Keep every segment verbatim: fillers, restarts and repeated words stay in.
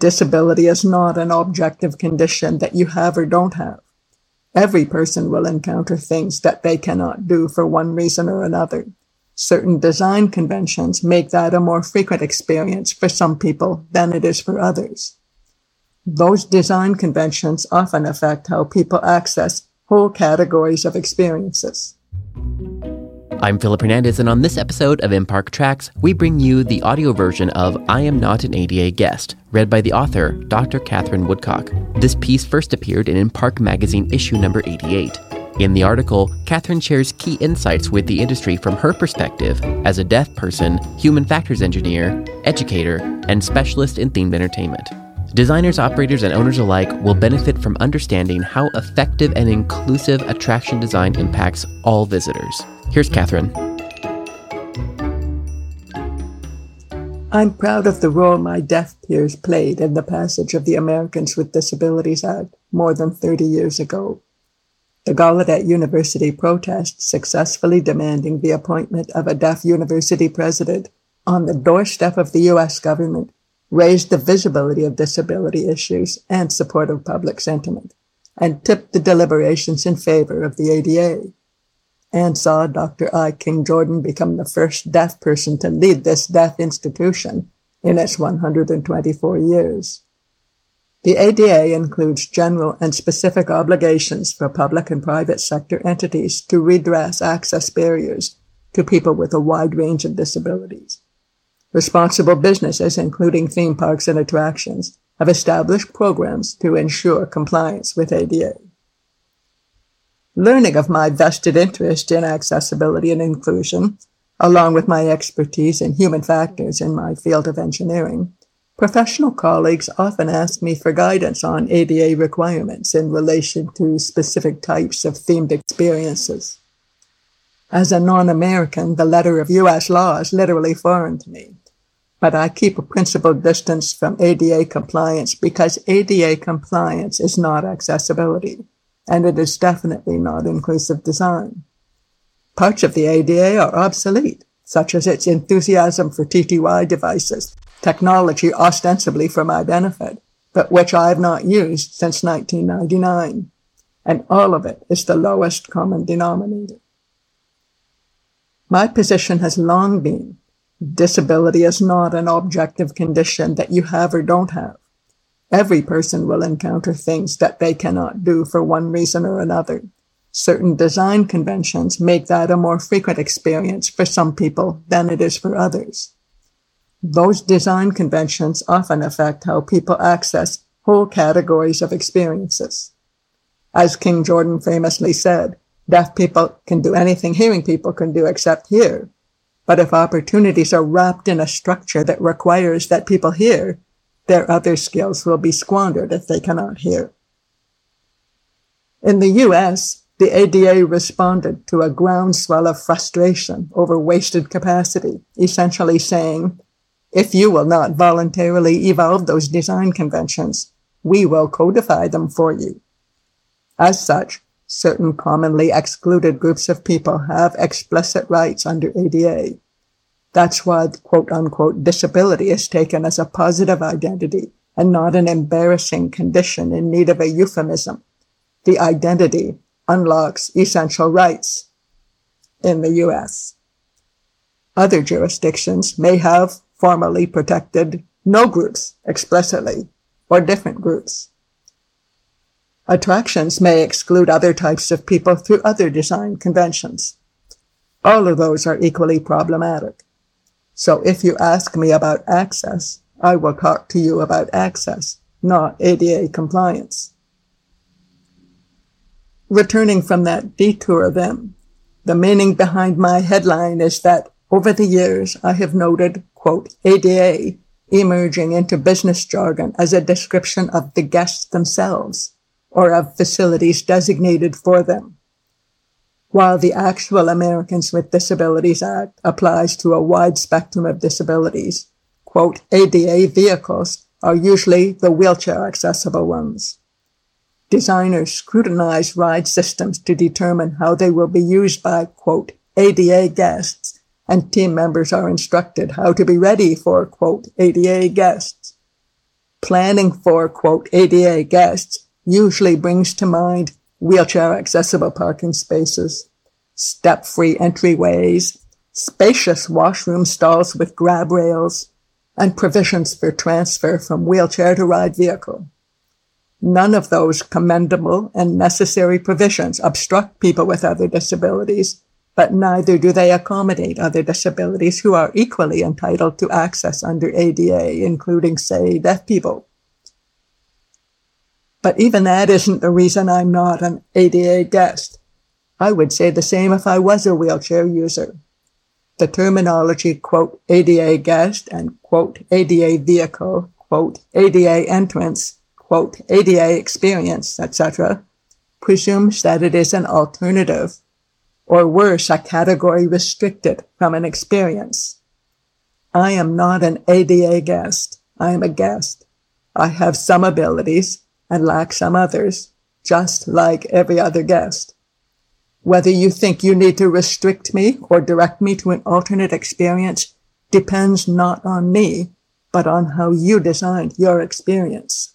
Disability is not an objective condition that you have or don't have. Every person will encounter things that they cannot do for one reason or another. Certain design conventions make that a more frequent experience for some people than it is for others. Those design conventions often affect how people access whole categories of experiences. I'm Philip Hernandez, and on this episode of InPark Tracks, we bring you the audio version of I Am Not an A D A Guest, read by the author, Doctor Catherine Woodcock. This piece first appeared in InPark Magazine issue number eighty-eight. In the article, Catherine shares key insights with the industry from her perspective as a deaf person, human factors engineer, educator, and specialist in themed entertainment. Designers, operators, and owners alike will benefit from understanding how effective and inclusive attraction design impacts all visitors. Here's Catherine. I'm proud of the role my deaf peers played in the passage of the Americans with Disabilities Act more than thirty years ago. The Gallaudet University protest successfully demanding the appointment of a deaf university president on the doorstep of the U S government raised the visibility of disability issues and supportive public sentiment, and tipped the deliberations in favor of the A D A, and saw Doctor I. King Jordan become the first deaf person to lead this deaf institution in its one hundred twenty-four years. The A D A includes general and specific obligations for public and private sector entities to redress access barriers to people with a wide range of disabilities. Responsible businesses, including theme parks and attractions, have established programs to ensure compliance with A D A. Learning of my vested interest in accessibility and inclusion, along with my expertise in human factors in my field of engineering, professional colleagues often ask me for guidance on A D A requirements in relation to specific types of themed experiences. As a non-American, the letter of U S law is literally foreign to me, but I keep a principled distance from A D A compliance because A D A compliance is not accessibility, and it is definitely not inclusive design. Parts of the A D A are obsolete, such as its enthusiasm for T T Y devices, technology ostensibly for my benefit, but which I have not used since nineteen ninety-nine, and all of it is the lowest common denominator. My position has long been, disability is not an objective condition that you have or don't have. Every person will encounter things that they cannot do for one reason or another. Certain design conventions make that a more frequent experience for some people than it is for others. Those design conventions often affect how people access whole categories of experiences. As King Jordan famously said, deaf people can do anything hearing people can do except hear. But if opportunities are wrapped in a structure that requires that people hear, their other skills will be squandered if they cannot hear. In the U S, the A D A responded to a groundswell of frustration over wasted capacity, essentially saying, if you will not voluntarily evolve those design conventions, we will codify them for you. As such, certain commonly excluded groups of people have explicit rights under A D A. That's why quote-unquote disability is taken as a positive identity and not an embarrassing condition in need of a euphemism. The identity unlocks essential rights in the U S. Other jurisdictions may have formally protected no groups explicitly, or different groups. Attractions may exclude other types of people through other design conventions. All of those are equally problematic. So if you ask me about access, I will talk to you about access, not A D A compliance. Returning from that detour then, the meaning behind my headline is that over the years I have noted, quote, A D A emerging into business jargon as a description of the guests themselves, or of facilities designated for them, while the actual Americans with Disabilities Act applies to a wide spectrum of disabilities. Quote, A D A vehicles are usually the wheelchair-accessible ones. Designers scrutinize ride systems to determine how they will be used by, quote, A D A guests, and team members are instructed how to be ready for, quote, A D A guests. Planning for, quote, A D A guests usually brings to mind wheelchair-accessible parking spaces, step-free entryways, spacious washroom stalls with grab rails, and provisions for transfer from wheelchair to ride vehicle. None of those commendable and necessary provisions obstruct people with other disabilities, but neither do they accommodate other disabilities who are equally entitled to access under A D A, including, say, deaf people. But even that isn't the reason I'm not an A D A guest. I would say the same if I was a wheelchair user. The terminology, quote, A D A guest and, quote, A D A vehicle, quote, A D A entrance, quote, A D A experience, et cetera, presumes that it is an alternative, or worse, a category restricted from an experience. I am not an A D A guest. I am a guest. I have some abilities and lack some others, just like every other guest. Whether you think you need to restrict me or direct me to an alternate experience depends not on me, but on how you designed your experience.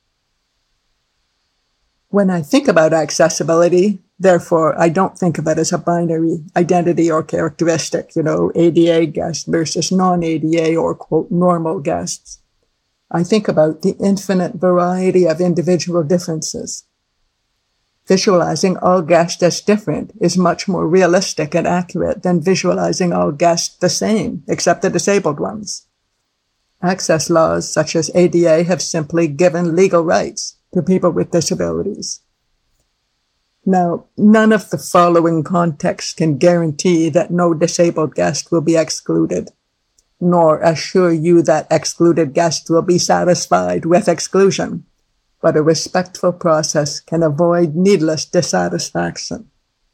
When I think about accessibility, therefore, I don't think of it as a binary identity or characteristic, you know, A D A guest versus non-A D A or, quote, normal guests. I think about the infinite variety of individual differences. Visualizing all guests as different is much more realistic and accurate than visualizing all guests the same, except the disabled ones. Access laws such as A D A have simply given legal rights to people with disabilities. Now, none of the following contexts can guarantee that no disabled guest will be excluded, nor assure you that excluded guests will be satisfied with exclusion, but a respectful process can avoid needless dissatisfaction.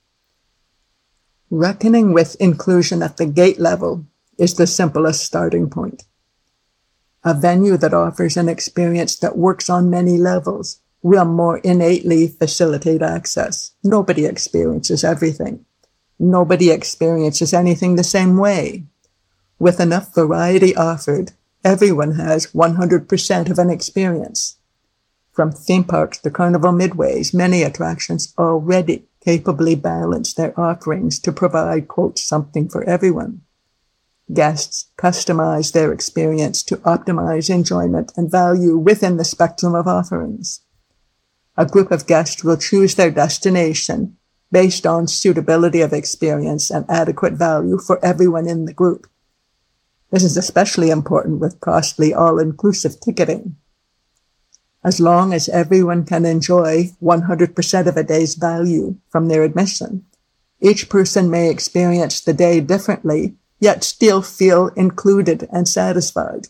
Reckoning with inclusion at the gate level is the simplest starting point. A venue that offers an experience that works on many levels will more innately facilitate access. Nobody experiences everything. Nobody experiences anything the same way. With enough variety offered, everyone has one hundred percent of an experience. From theme parks to carnival midways, many attractions already capably balance their offerings to provide, quote, something for everyone. Guests customize their experience to optimize enjoyment and value within the spectrum of offerings. A group of guests will choose their destination based on suitability of experience and adequate value for everyone in the group. This is especially important with costly all-inclusive ticketing. As long as everyone can enjoy one hundred percent of a day's value from their admission, each person may experience the day differently, yet still feel included and satisfied.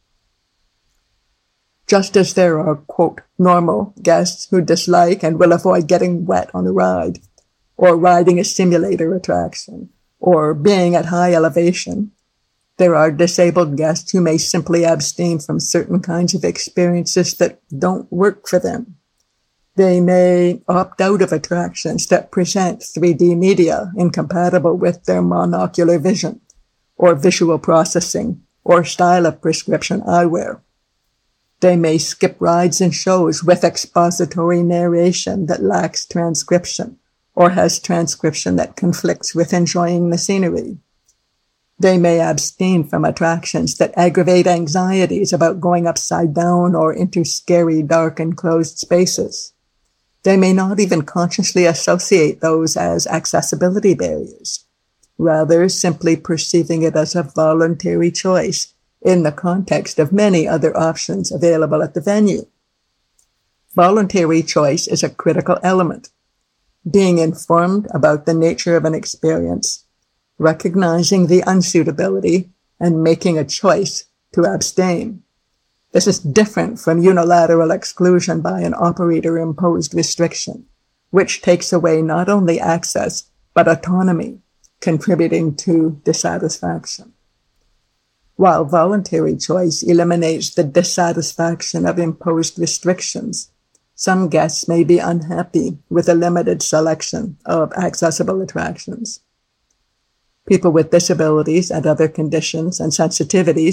Just as there are, quote, normal guests who dislike and will avoid getting wet on a ride, or riding a simulator attraction, or being at high elevation, there are disabled guests who may simply abstain from certain kinds of experiences that don't work for them. They may opt out of attractions that present three D media incompatible with their monocular vision, or visual processing, or style of prescription eyewear. They may skip rides and shows with expository narration that lacks transcription, or has transcription that conflicts with enjoying the scenery. They may abstain from attractions that aggravate anxieties about going upside down or into scary, dark, enclosed spaces. They may not even consciously associate those as accessibility barriers, rather simply perceiving it as a voluntary choice in the context of many other options available at the venue. Voluntary choice is a critical element. Being informed about the nature of an experience, recognizing the unsuitability, and making a choice to abstain. This is different from unilateral exclusion by an operator-imposed restriction, which takes away not only access, but autonomy, contributing to dissatisfaction. While voluntary choice eliminates the dissatisfaction of imposed restrictions, some guests may be unhappy with a limited selection of accessible attractions. People with disabilities and other conditions and sensitivities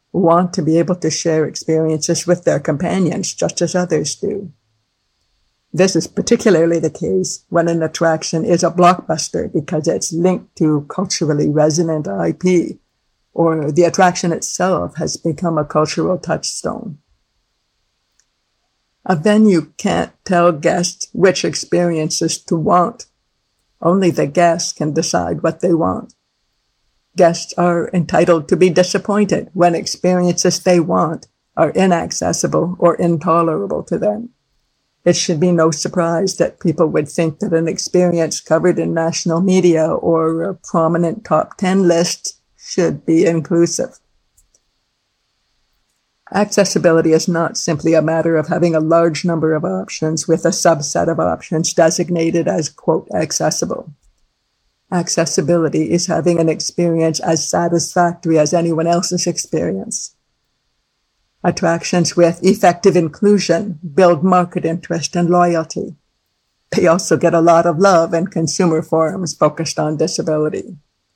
want to be able to share experiences with their companions just as others do. This is particularly the case when an attraction is a blockbuster because it's linked to culturally resonant I P, or the attraction itself has become a cultural touchstone. A venue can't tell guests which experiences to want. Only the guests can decide what they want. Guests are entitled to be disappointed when experiences they want are inaccessible or intolerable to them. It should be no surprise that people would think that an experience covered in national media or a prominent top ten list should be inclusive. Accessibility is not simply a matter of having a large number of options with a subset of options designated as, quote, accessible. Accessibility is having an experience as satisfactory as anyone else's experience. Attractions with effective inclusion build market interest and loyalty. They also get a lot of love in consumer forums focused on disability.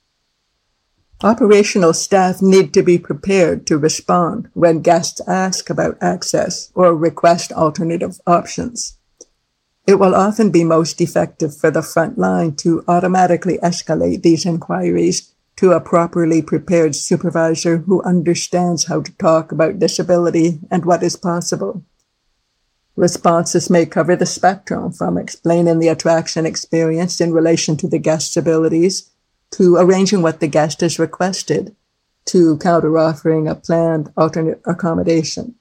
Operational staff need to be prepared to respond when guests ask about access or request alternative options. It will often be most effective for the front line to automatically escalate these inquiries to a properly prepared supervisor who understands how to talk about disability and what is possible. Responses may cover the spectrum from explaining the attraction experience in relation to the guest's abilities, to arranging what the guest has requested, to counter-offering a planned alternate accommodation.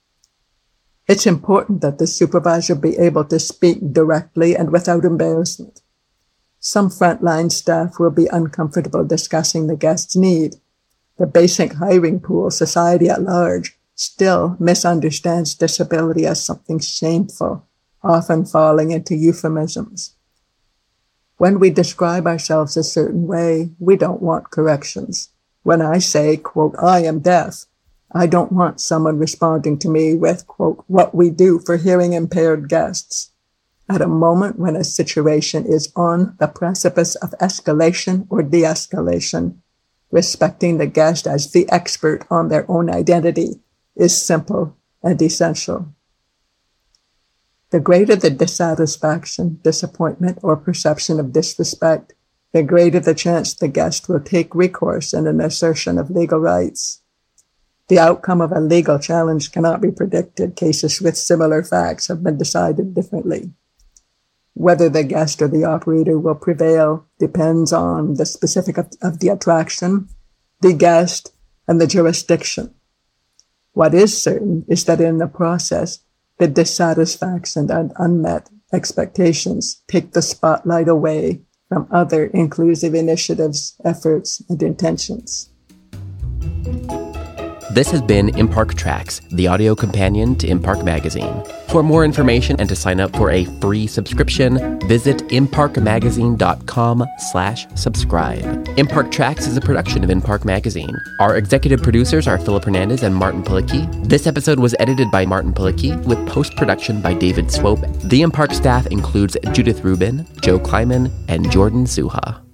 It's important that the supervisor be able to speak directly and without embarrassment. Some frontline staff will be uncomfortable discussing the guest's need. The basic hiring pool, society at large, still misunderstands disability as something shameful, often falling into euphemisms. When we describe ourselves a certain way, we don't want corrections. When I say, quote, I am deaf, I don't want someone responding to me with, quote, what we do for hearing impaired guests. At a moment when a situation is on the precipice of escalation or de-escalation, respecting the guest as the expert on their own identity is simple and essential. The greater the dissatisfaction, disappointment, or perception of disrespect, the greater the chance the guest will take recourse in an assertion of legal rights. The outcome of a legal challenge cannot be predicted. Cases with similar facts have been decided differently. Whether the guest or the operator will prevail depends on the specific of, of the attraction, the guest, and the jurisdiction. What is certain is that in the process, the dissatisfaction and unmet expectations take the spotlight away from other inclusive initiatives, efforts, and intentions. This has been InPark Tracks, the audio companion to InPark Magazine. For more information and to sign up for a free subscription, visit inparkmagazine.com slash subscribe. InPark Tracks is a production of InPark Magazine. Our executive producers are Philip Hernandez and Martin Pilicki. This episode was edited by Martin Pilicki with post-production by David Swope. The InPark staff includes Judith Rubin, Joe Kleiman, and Jordan Suha.